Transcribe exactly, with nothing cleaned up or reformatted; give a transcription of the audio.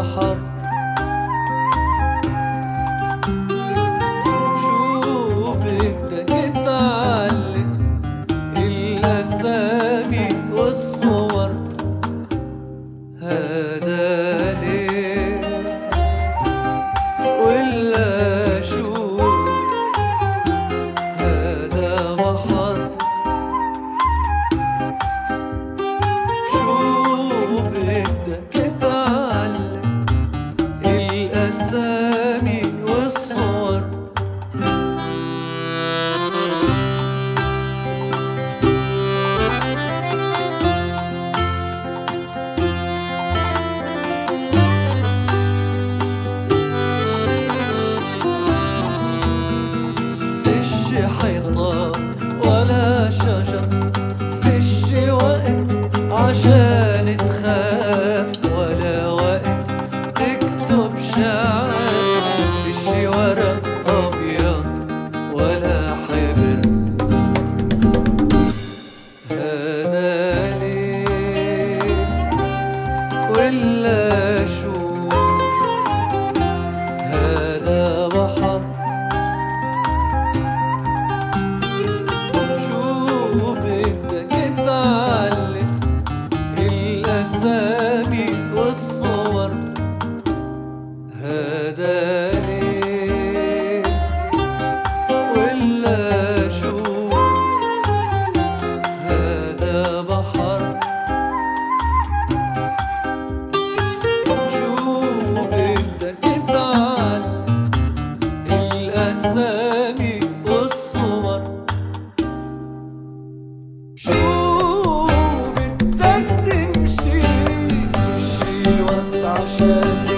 بحر. شو بدك اتعلم الأسامي والصور، هذا ليه ولا شو؟ هذا بحر. شو بدك اتعلم الأسامي والصور، حيطة ولا شجر، فيش وقت عشان تخاف ولا وقت تكتب شعر، فيش ورق أبيض ولا حبر، هذا ليه ولا شو؟ هذا بحر. الأسامي والصور، هذا ليه ولا شو؟ هذا بحر. شو بدك اتعلم الأسامي والصور، شو بدك تمشي عشان